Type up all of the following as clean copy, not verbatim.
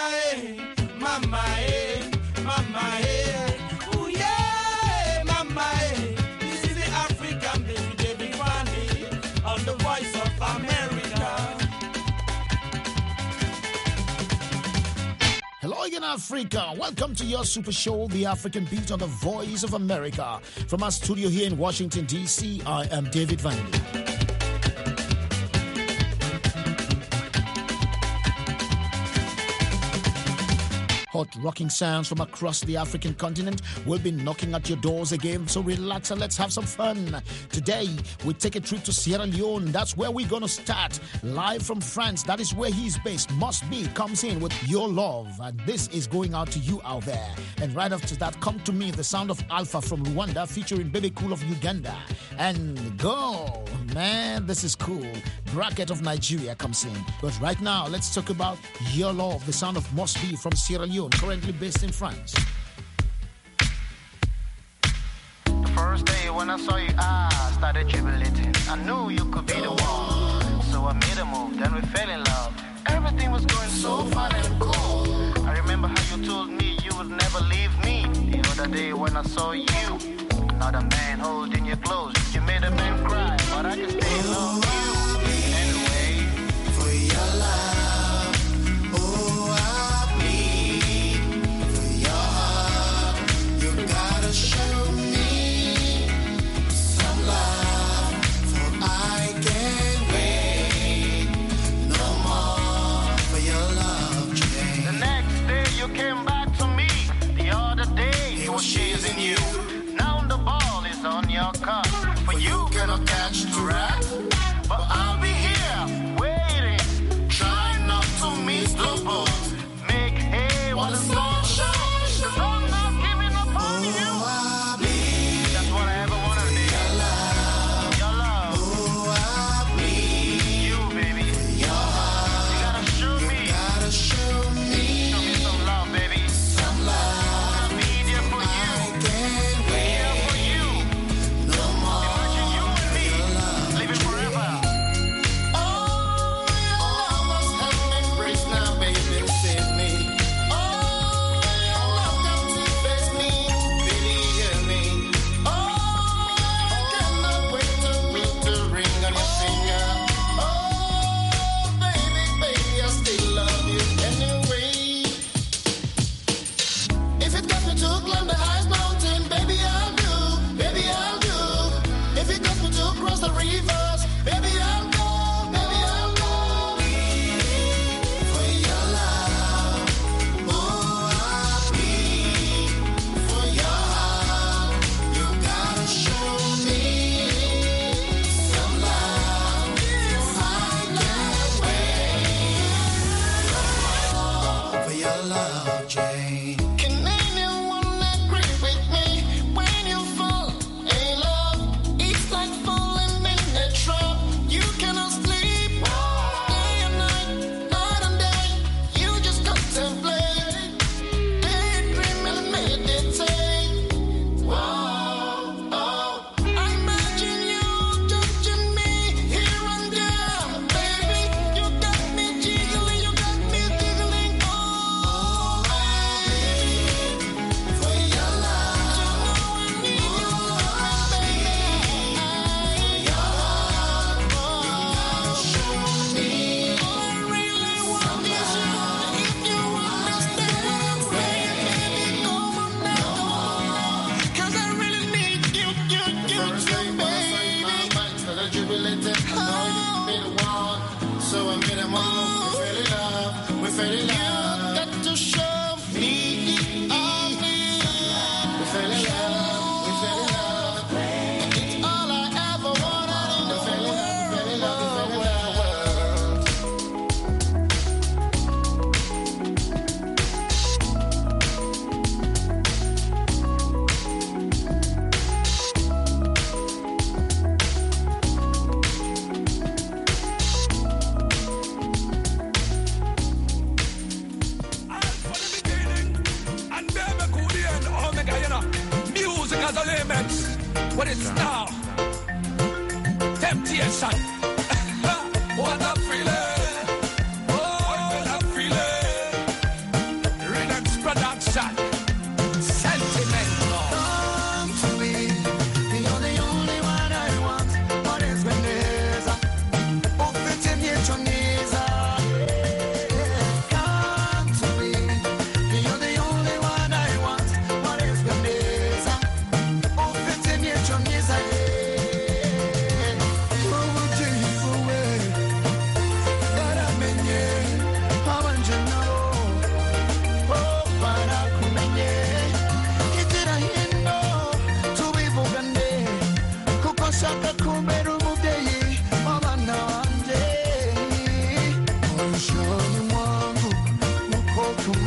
mama, mama, ooh yeah, mama, this is the African baby, David Vandy, on the Voice of America. Hello again, Africa. Welcome to your super show, The African Beat on the Voice of America. From our studio here in Washington, D.C., I am David Vandy. Hot rocking sounds from across the African continent will be knocking at your doors again, so relax and let's have some fun. Today, we take a trip to Sierra Leone. That's where we're going to start. Live from France, that is where he's based. Must Be comes in with Your Love, and this is going out to you out there. And right after that, Come to Me, the sound of Alpha from Rwanda, featuring Baby Cool of Uganda. And Go, man, this is cool. Bracket of Nigeria comes in. But right now, let's talk about Your Love, the sound of Must Be from Sierra Leone, currently based in France. The first day when I saw you, I started jubilating. I knew you could be the one, so I made a move, then we fell in love. Everything was going so fun and cool. I remember how you told me you would never leave me. The other day when I saw you, another man holding you close. You made a man cry, but I can still love you. Anyway, for your love. Show me some love, for I can't wait no more for your love, Jane. The next day you came back to me. The other day he was chasing you. Now the ball is on your cup, but you cannot catch the rat. But I'll be here waiting, trying not to miss the boat. Make hay while the sun shines. The sun not giving up on you. What is now? Temptation. What a feeling. Oh, what a feeling.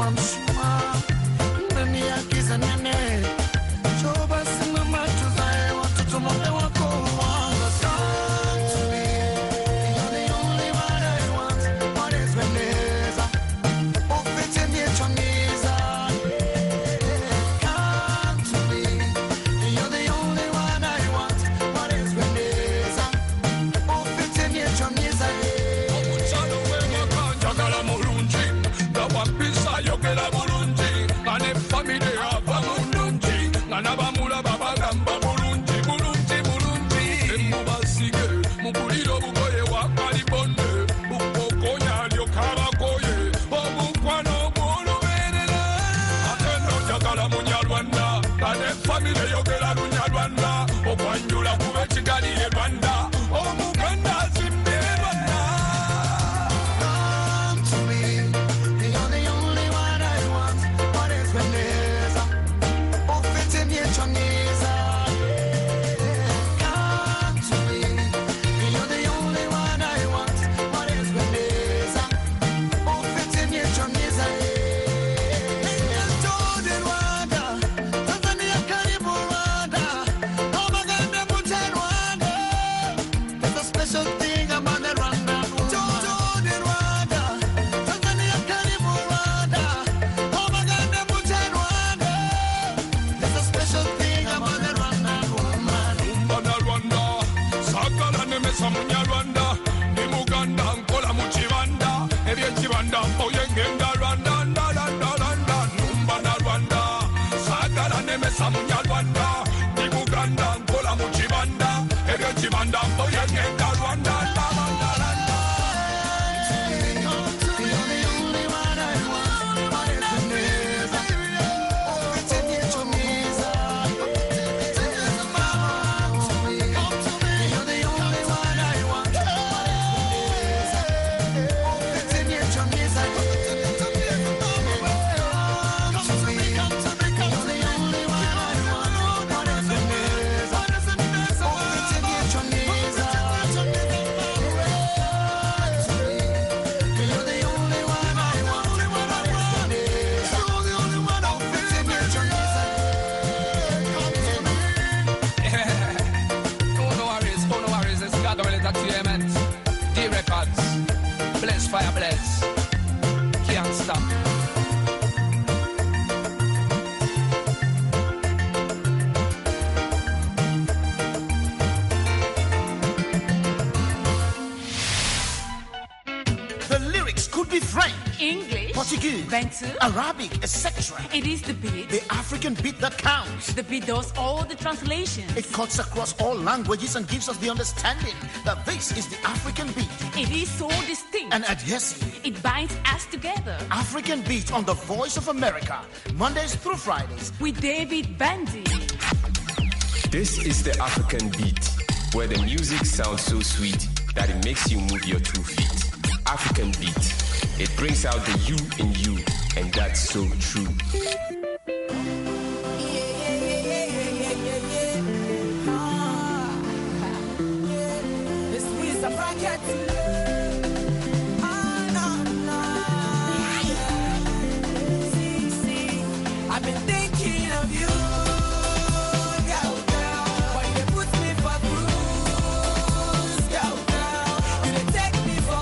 Arabic, etc. It is the beat. The African beat that counts. The beat does all the translations. It cuts across all languages and gives us the understanding that this is the African beat. It is so distinct and adhesive. It binds us together. African beat on the Voice of America, Mondays through Fridays. With David Bandy. This is the African beat, where the music sounds so sweet that it makes you move your 2 feet. African beat. It brings out the you in you, and that's so true. This is a bracket. See, I've been thinking of you.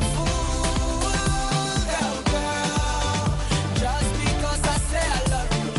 Just because I say I love you.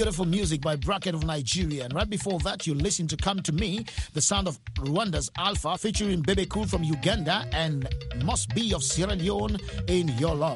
Beautiful music by Bracket of Nigeria. And right before that, you listen to Come to Me, the sound of Rwanda's Alpha, featuring Bebe Cool from Uganda and Must Be of Sierra Leone in Your Love.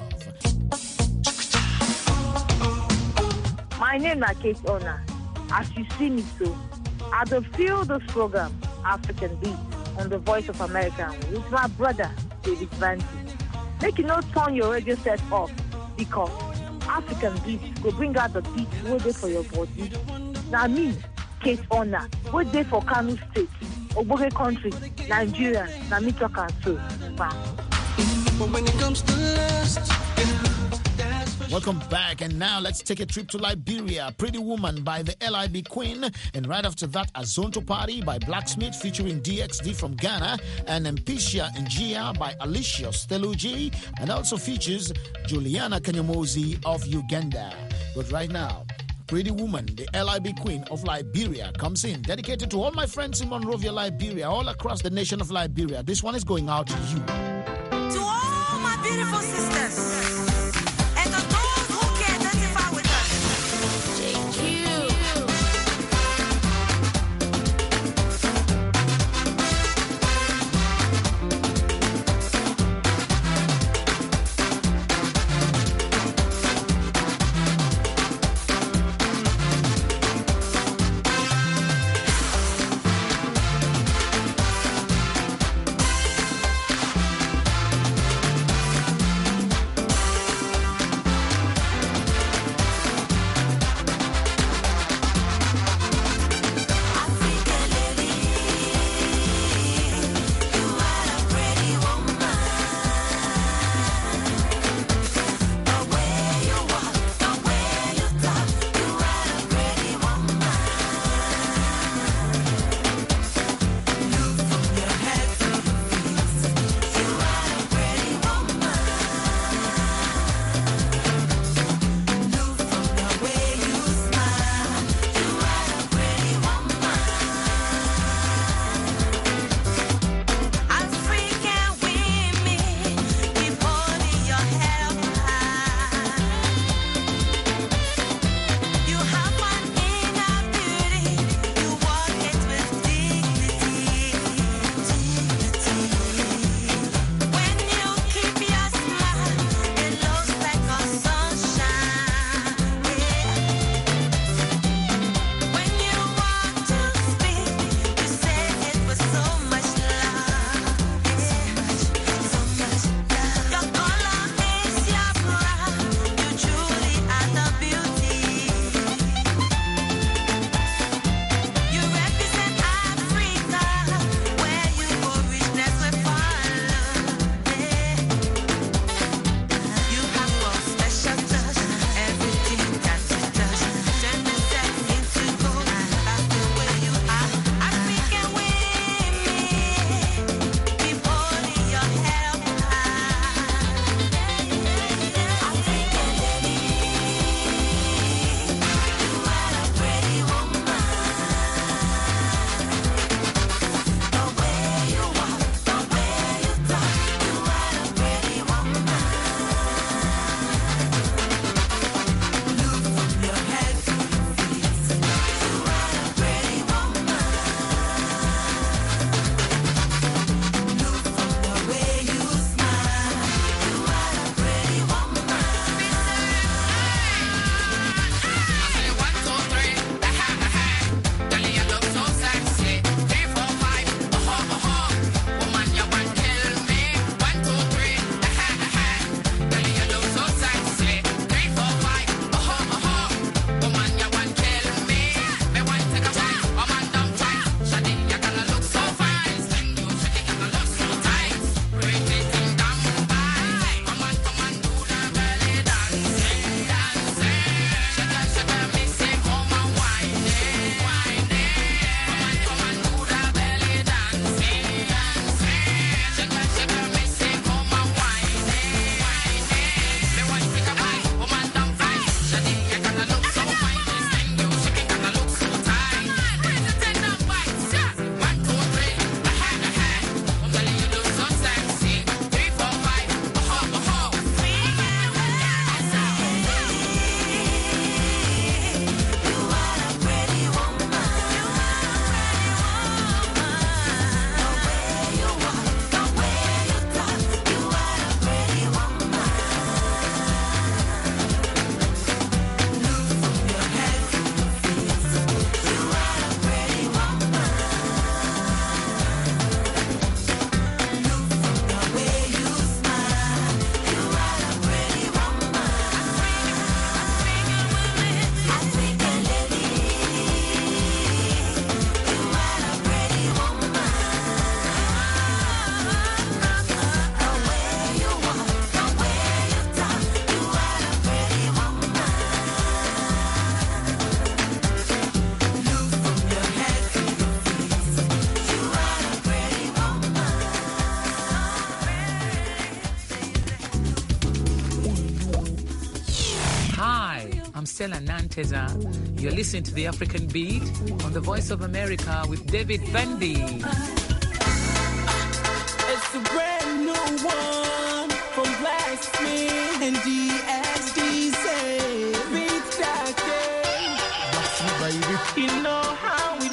My name is Kate Ona. As you see me so, I do feel this program, African Beat, on the Voice of America with my brother, David Bandy. Make you not turn your radio set off because African Beat will bring out the beat waiting for your body. Now me, Kate Ona, waiting for Kano State, Oboge Country, Nigeria, now me talk and so. But when it comes to lust, Welcome back, and now let's take a trip to Liberia. Pretty Woman by the LIB Queen, and right after that, Azonto Party by Blacksmith featuring DXD from Ghana, and Empicia Njia by Alicia Steluji, and also features Juliana Kanyamozi of Uganda. But right now, Pretty Woman, the LIB Queen of Liberia, comes in, dedicated to all my friends in Monrovia, Liberia, all across the nation of Liberia. This one is going out to you. To all my beautiful sisters. Stella Nanteza. You're listening to The African Beat on the Voice of America with David Bundy. It's a brand new one from Blacksmith and DXD say Beat Stacking. That's it, baby. You know how we do.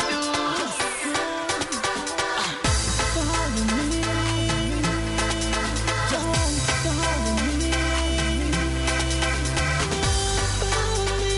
Follow me. Don't follow me. Follow me.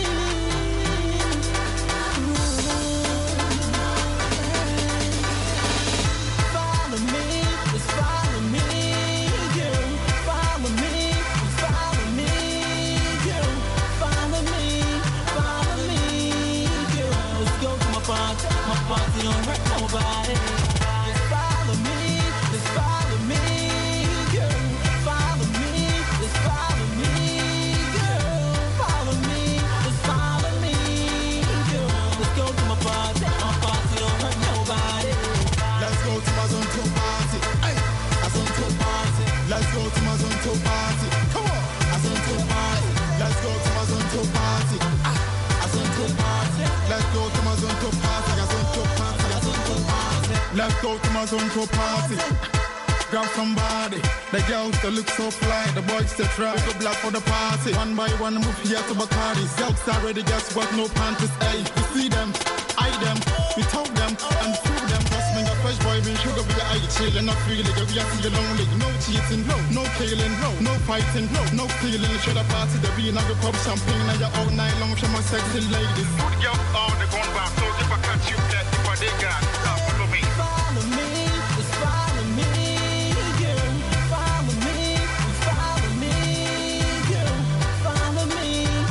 Follow me. Just follow me. You follow me. Just follow me. You follow me. Follow me. You let's go to my party. My party don't hurt nobody. Just follow me. Just follow me. You follow me. Just follow me. You follow me. Just follow me. You let's go to my party. My party don't hurt nobody. Let's go to my zone to party. Hey, I zone to party. Let's go to my zone to party. Come on, I zone to party. Let's go to my zone to party. I zone to party. Let's go to my zone to party. I zone to party. I zone to party. Let's go to my zone to party. Grab somebody. The girls that look so fly. The boys that try. We go black for the party. One by one, move here to Bacardi's. Girls are ready, guess what? No panties. Hey, you see them, eye them, we talk them and prove them. Trust me, a fresh boy being sugar with your eye chillin'. Not feeling, we are feeling lonely. No cheating, no killing, no fighting, no feeling. Should I party the bean? I go pop champagne and you all night long for my sexy ladies. Good girls all the gone back. So if I catch you, that if I dig got, follow me. Follow me, just follow me, you follow me, just follow me, you follow me,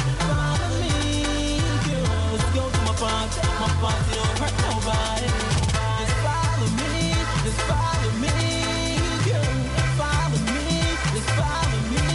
you let's go to my party don't hurt nobody. Just follow me, you follow me, just follow me, you follow me,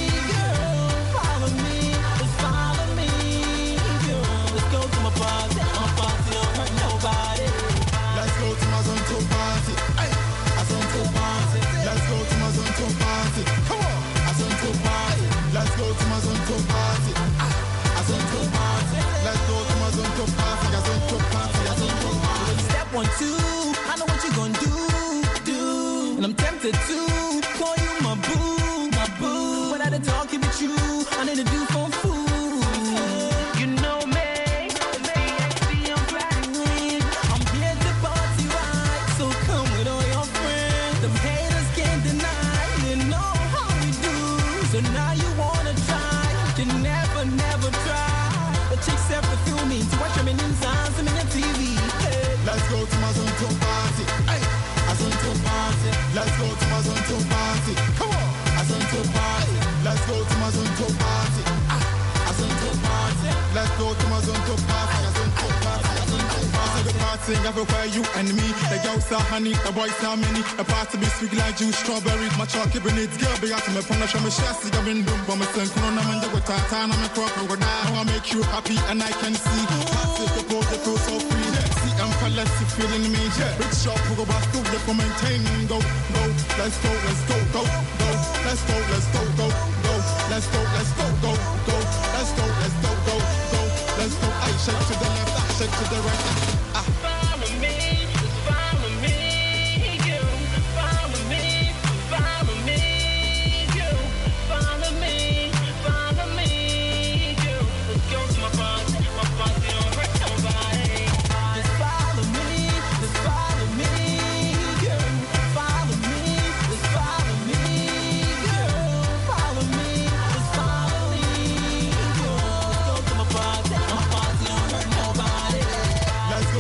just follow me, you let's go to my party don't hurt nobody. Let's go to my zone to party. Hey, I zone to party. Let's go to my zone to party. Come on, I zone to party. Let's go to my zone to party. I zone to party. Let's go to my zone to party. I zone to party. I zone to party. Step 1, 2, I know what you gonna do, and I'm tempted to call you my boo. When I done talking with you, I need to do for food. You know me, I'm black. I'm here to party right, so come with all your friends. Them haters can't deny, they know how we do. So now you wanna try, you never try. The chicks ever feel me, to watch them in inside, some in the TV. Hey. Let's go to my zone to party. Hey, I zone to party. Let's go to my zone to party. Come on, I zone to party. Let's go to my zone to party. I zone to party. Let's go to my zone to party. I zone to party. I zone to party. The party everywhere, you and me. The girls are honey, the boys are many. The party be sweet like juice, strawberries. My chocolate needs girl be out to me. Puna show me chassis, I've been doing for my son. Kuna man go tata, na me crop go down. I wanna make you happy and I can see. Party the pose, you feel so free. See, I'm fearless, you feeling me. Rich shop, who go back to the for maintaining. Go, let's go, let's go, go. Let's go, let's go, go. Let's go, let's go, go. Let's go, let's go, go. Let's go, I shake to the left, I shake to the right. Follow me, just follow me, you follow me, follow me, you follow me, you let's go to my party don't hurt nobody. Just follow me, you follow me, just follow me, you follow me, just follow me, you let's go to my party don't hurt nobody. Let's go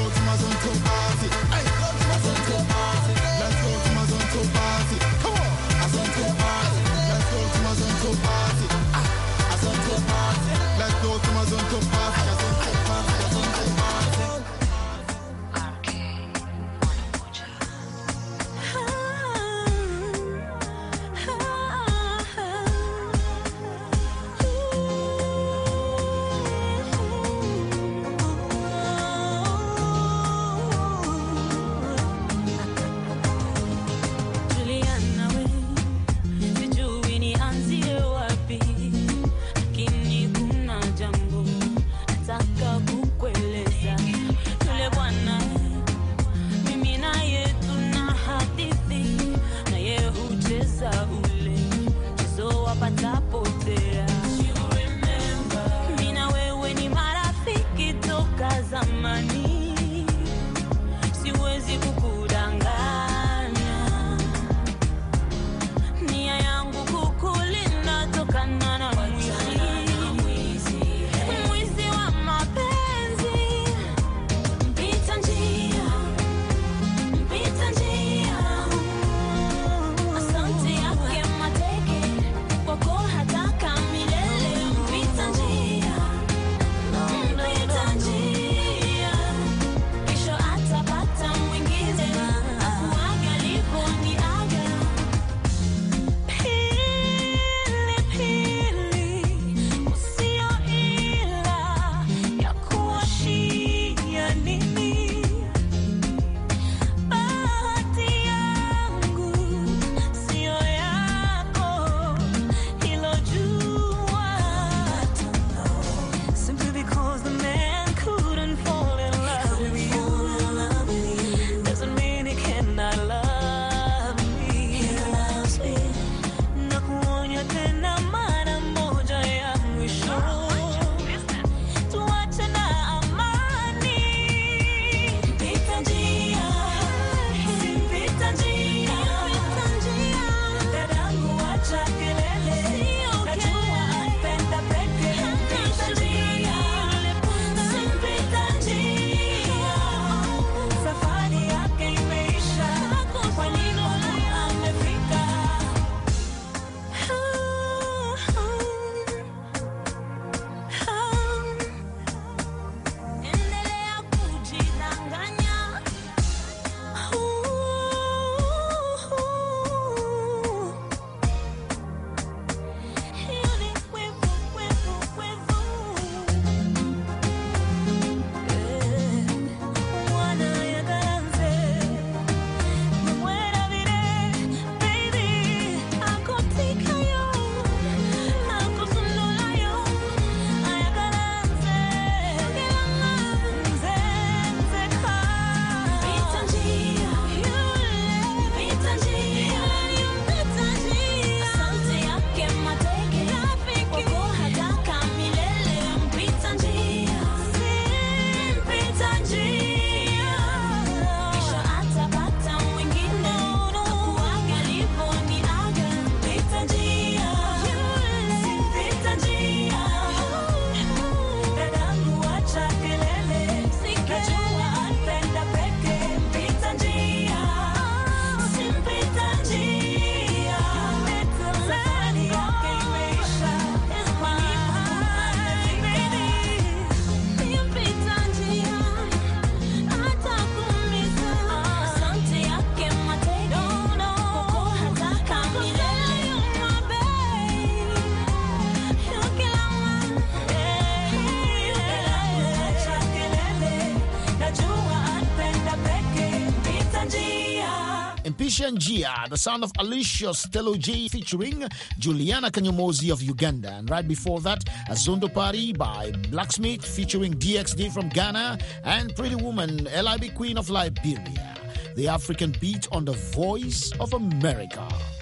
Alicia Njia, the son of Alicia Stelo J, featuring Juliana Kanyomozi of Uganda. And right before that, Azondo Party by Blacksmith featuring DXD from Ghana, and Pretty Woman, LIB Queen of Liberia. The African beat on the Voice of America.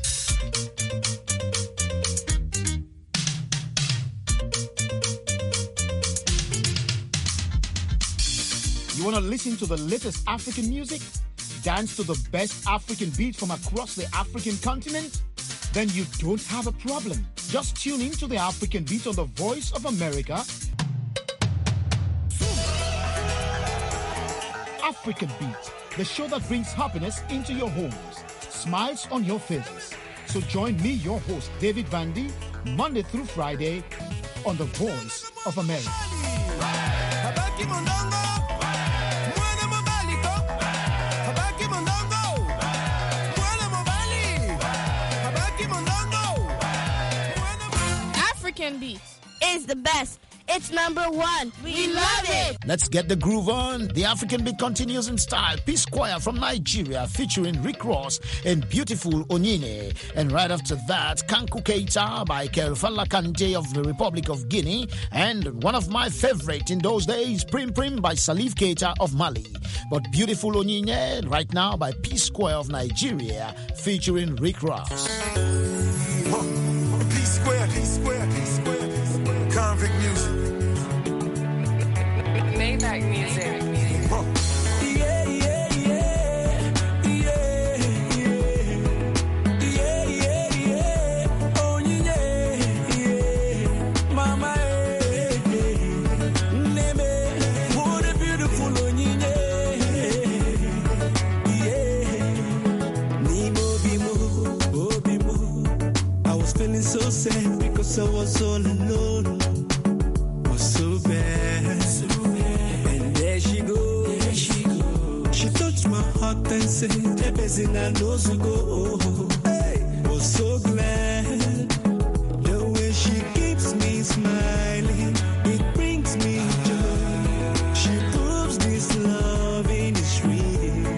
You want to listen to the latest African music? Dance to the best African beats from across the African continent? Then you don't have a problem. Just tune in to the African beat on the Voice of America. African Beat, the show that brings happiness into your homes, smiles on your faces. So join me, your host, David Vandy, Monday through Friday on the Voice of America. African Beat is the best. It's number one. We love it. Let's get the groove on. The African Beat continues in style. Peace Choir from Nigeria featuring Rick Ross and Beautiful Onyine. And right after that, Kanku Keita by Kerfala Kante of the Republic of Guinea. And one of my favorite in those days, Prim Prim by Salif Keita of Mali. But Beautiful Onyine right now by Peace Choir of Nigeria featuring Rick Ross. Peace Square, Peace Square, Peace Square, Peace Square. Convict music. Maybach music. So sad because I was all alone, was so bad. And there she goes. She touched my heart and said, "The best in I know to go." Hey, was so glad the way she keeps me smiling. It brings me joy. She proves this loving is real.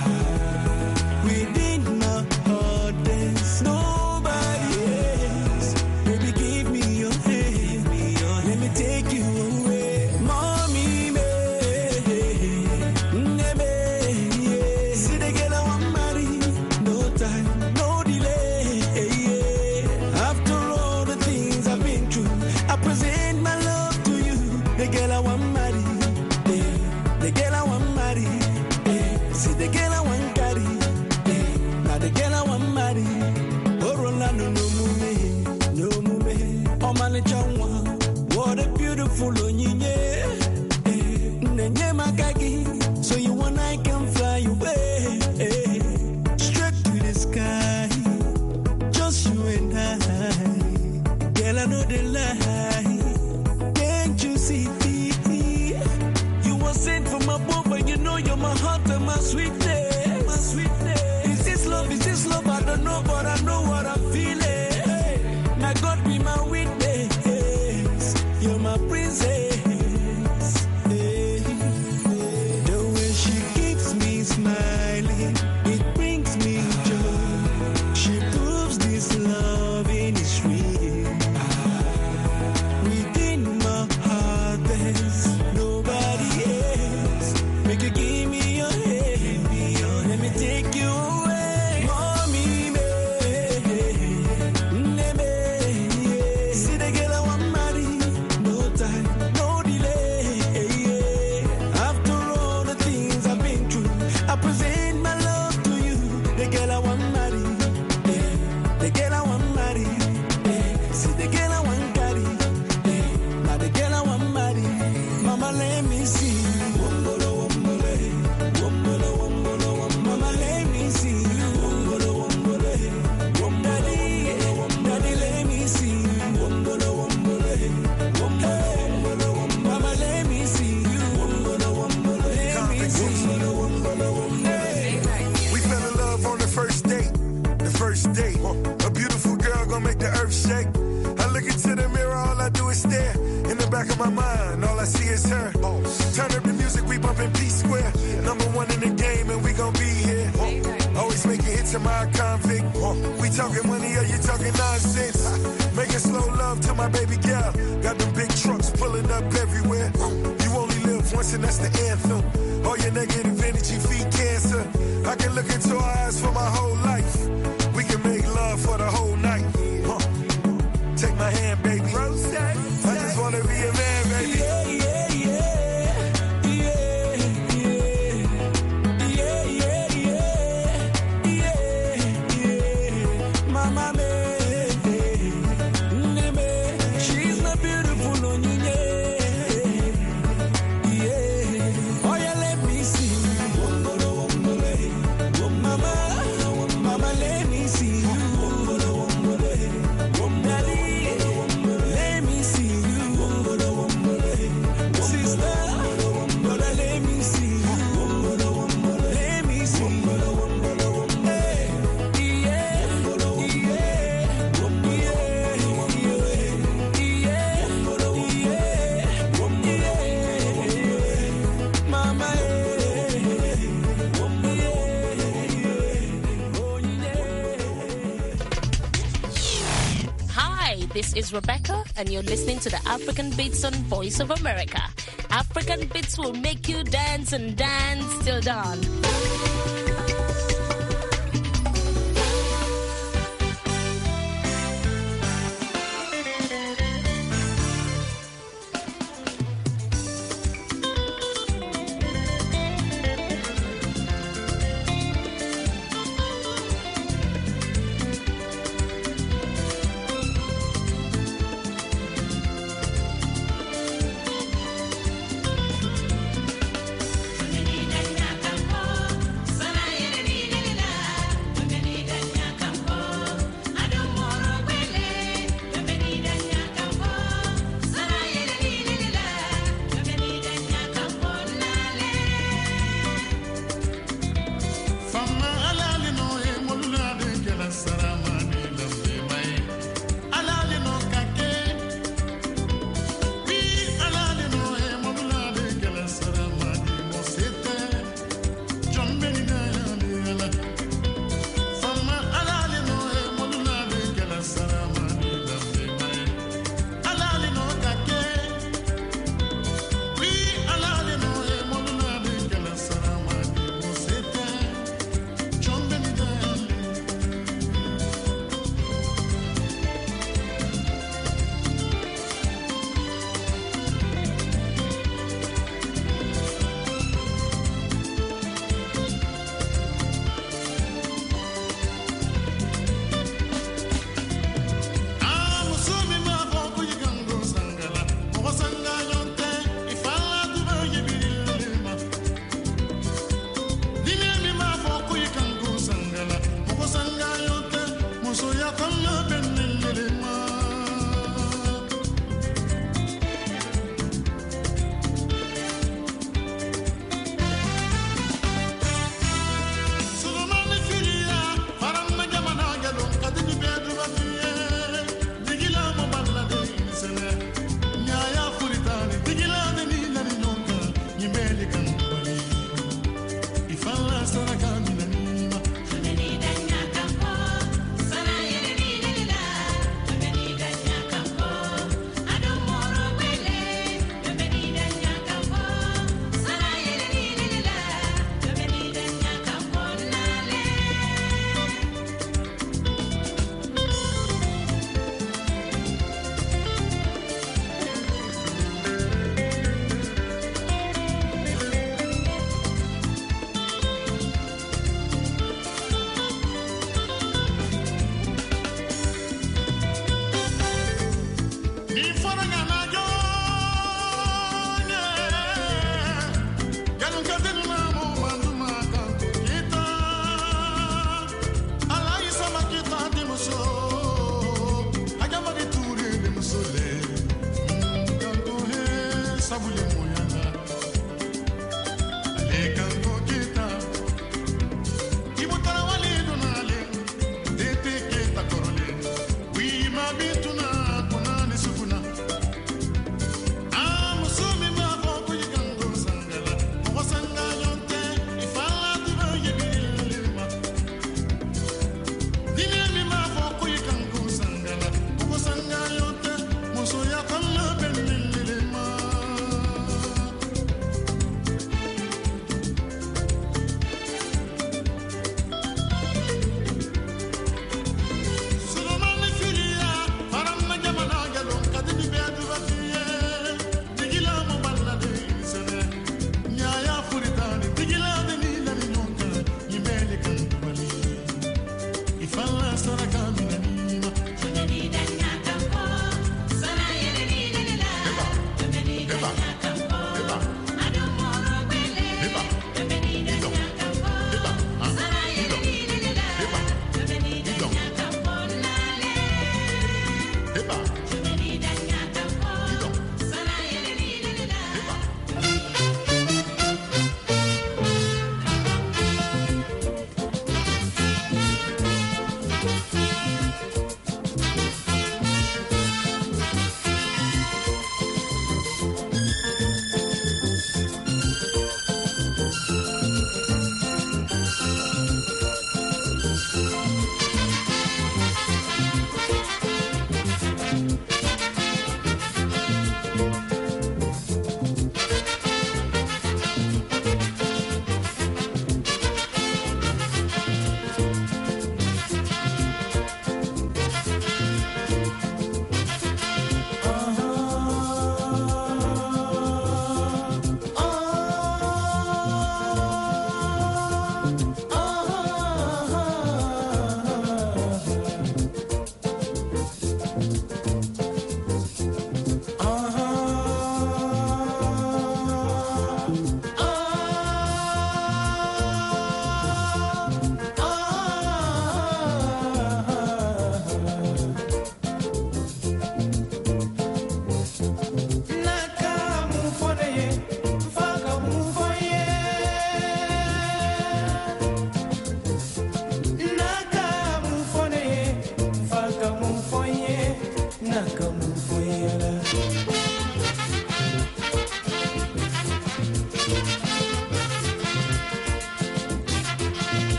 Within my heart there's nobody else. Baby, give me your hand. Let me take you away. Mommy, me. See the girl I want marry. No time, no delay. After all the things I've been through, I present my love to you. The girl I want marry. The girl I want marry. See the girl I want carry. Now the girl I want marry. Oh, Rolando, no mume, no mume. Oh, man, what a beautiful onyinye. Nenye makagi, so you and I can fly away. Straight to the sky, just you and I. Girl, I know the lie. Can't you see? You were sent from above, and you know you're my heart and my sweetness. My sweetness. Is this love? Is this love? I don't know, but I know what I'm feeling. Now God be my witness. You're my princess. The way she keeps me smiling, it brings me joy. She proves this loving is real. Within my heart there's nobody else. Make you give me your hand. Let me take you away. Mommy, me. See the girl I want marry. No time, no delay. After all the things I've been through, I present my love to you. The girl I want marry. The girl I want marry. See the girl I want carry. Now the girl I want marry. Mama, let me see you. Wombolo, wombolo, wombolo, wombolo, wombolo. Mama, let me see you. Wombolo, wombolo, wombolo. Daddy, let me see you. Wombolo, wombolo, wombolo, wombolo. Mama, let me see you. Wombolo, wombolo, let me see you. Wombolo, wombolo. We fell in love on the first date. The first date. A beautiful girl gonna make the earth shake. I look into the mirror, all I do is stare. In the back of my mind, all I see is her. Turn up the music, we bumpin' Peace Square. Number one in the game, and we gon' be here. Always making hit to my convict. We talking money or you talking nonsense? Making slow love to my baby girl. Got them big trucks pulling up everywhere. You only live once and that's the anthem. All your negative energy feed cancer. I can look into her eyes for my whole life. We can make love for the whole night. Take my hand, baby. I just wanna be a man, baby. This is Rebecca, and you're listening to the African Beats on Voice of America. African Beats will make you dance and dance till dawn.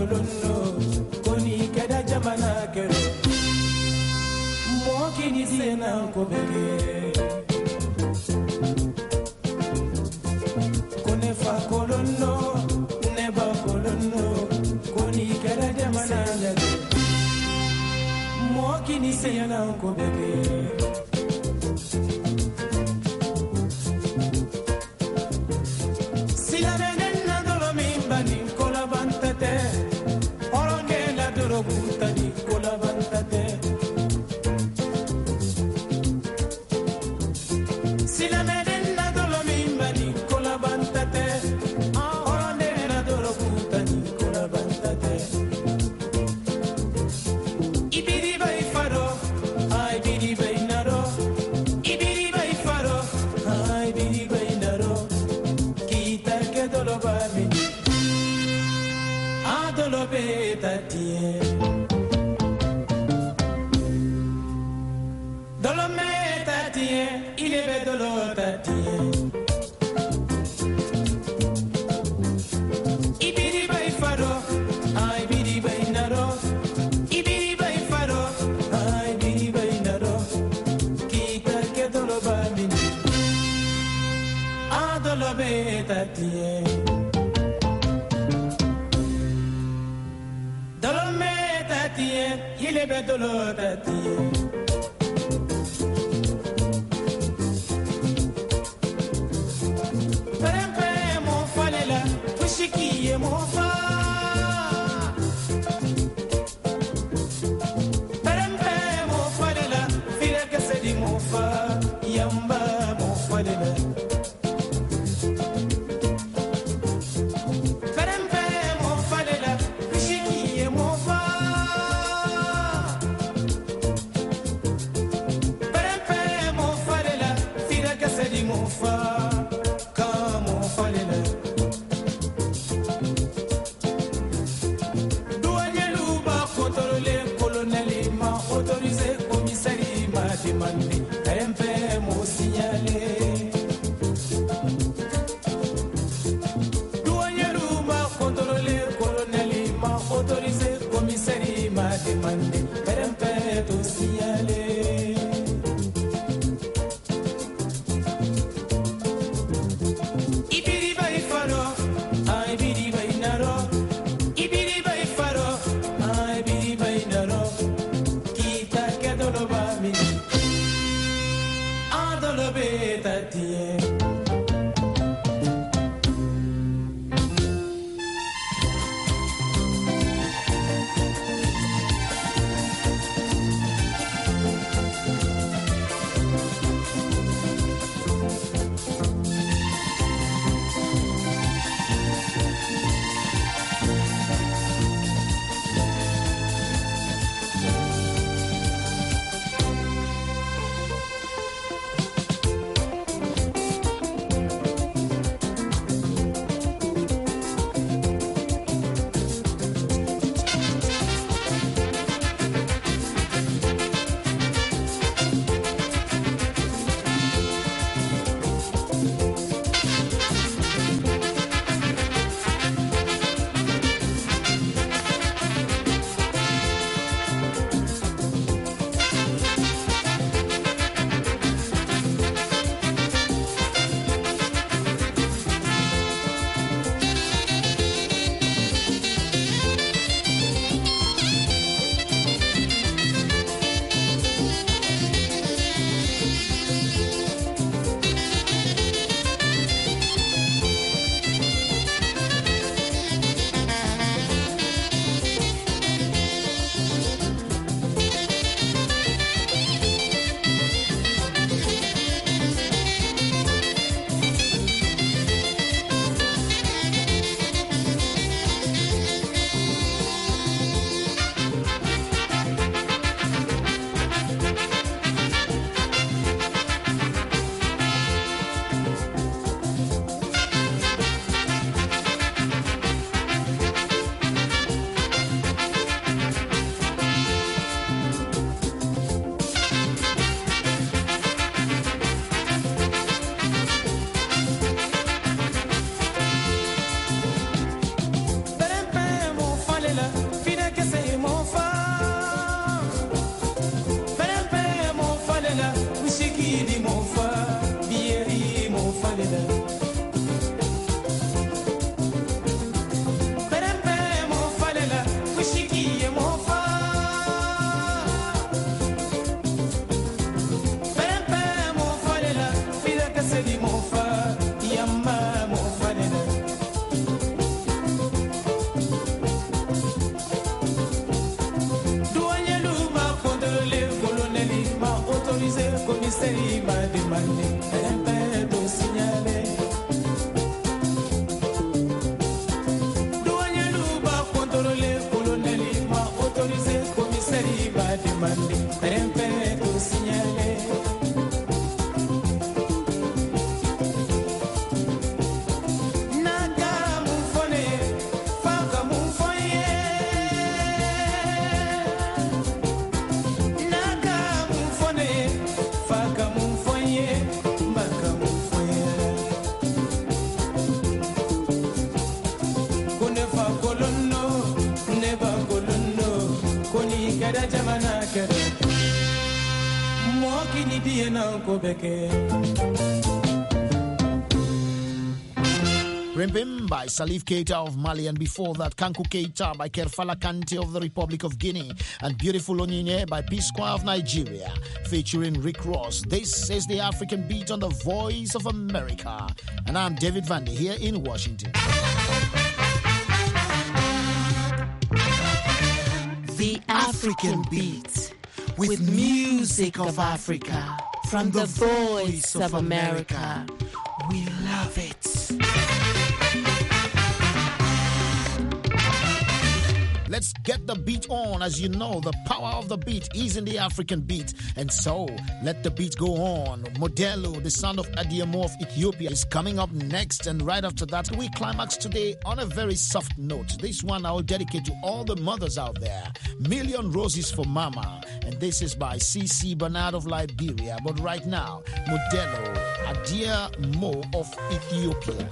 kolono koni keda jamana kero mo kini sena ko bege kone fa kolono neba kolono koni keda jamana kero mo kini sena ko bege ini die na ko beke. Rimpim by Salif Keita of Mali, and before that, Kanku Keita by Kerfala Kante of the Republic of Guinea, and Beautiful Onyinye by P-Square of Nigeria, featuring Rick Ross. This is the African Beat on the Voice of America, and I'm David Vande here in Washington. The African Beat, with music of Africa, from the Voice of America. We love it. Let's get the beat on. As you know, the power of the beat is in the African beat. And so, let the beat go on. Modelo, the son of Adiamo of Ethiopia, is coming up next. And right after that, we climax today on a very soft note. This one I will dedicate to all the mothers out there. Million Roses for Mama. And this is by C.C. Bernard of Liberia. But right now, Modelo, Adiamo of Ethiopia.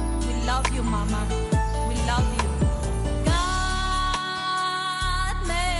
love you, Mama. We love you. God made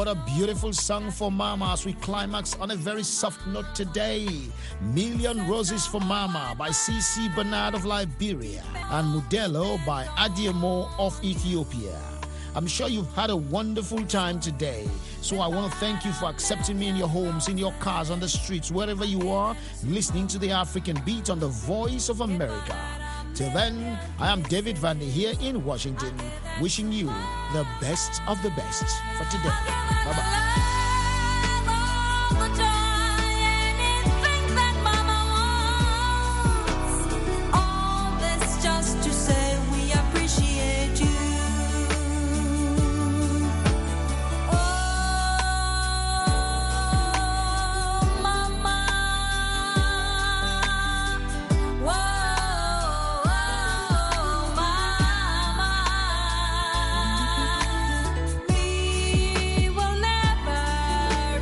what a beautiful song for Mama as we climax on a very soft note today. Million Roses for Mama by C.C. Bernard of Liberia and Modelo by Adiemo of Ethiopia. I'm sure you've had a wonderful time today. So I want to thank you for accepting me in your homes, in your cars, on the streets, wherever you are, listening to the African Beat on the Voice of America. Till then, I am David Vandy here in Washington, wishing you the best of the best for today. Bye-bye.